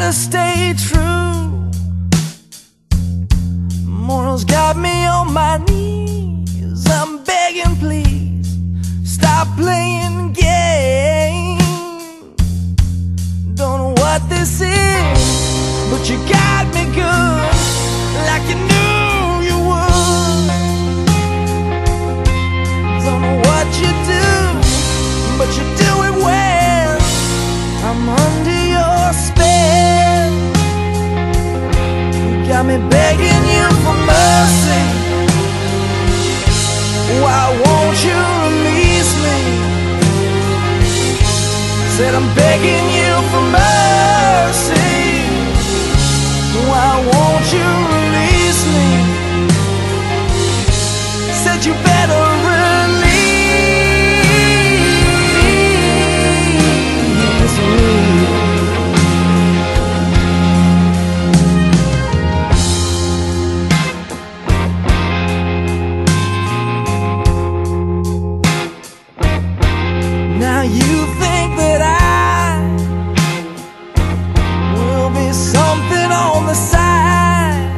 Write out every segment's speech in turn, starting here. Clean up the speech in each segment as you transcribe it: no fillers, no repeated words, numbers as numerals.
to stay true. Morals got me on my knees. I'm begging, please stop playing games. Don't know what this is, but you got me good, like you knew you would. Don't know what you do, but you do it well. I'm under your spell. You got me begging you for mercy. Why won't you release me? Said I'm begging you for mercy. Why won't you release me? Said you better release me. Now you think that I will be something on the side,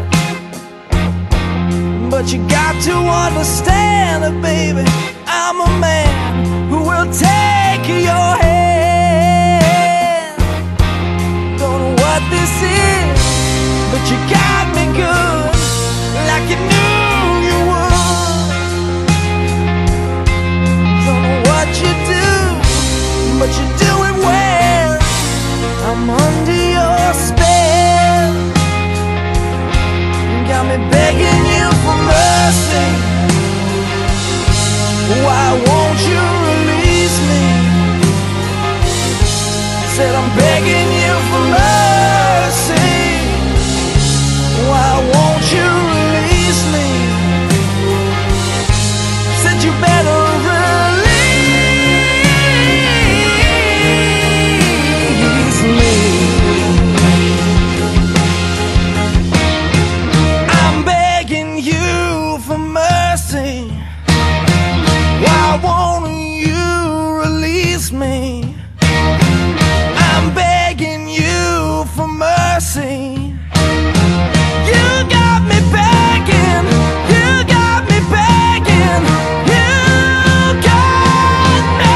but you got to understand that, baby, I'm a man who will take your hand. Don't know what this is, but you got me good, like you knew you would. Don't know what you do, but you do it well. I'm under your spell. Got me begging you for mercy. Why won't you release me? Said I'm begging you for mercy. Why won't you release me? Said you better release me. I'm begging you for mercy. Why won't you release me? I'm begging you for mercy. You got me begging. You got me begging. You got me.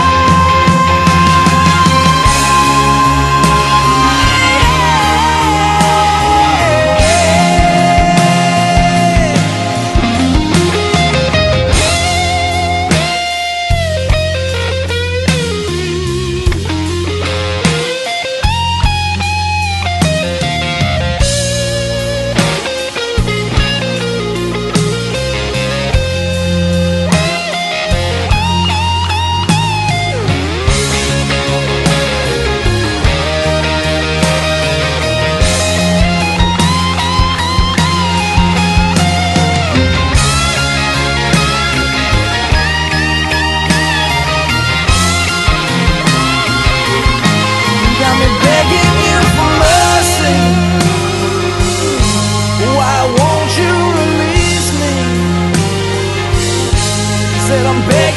Said I'm begging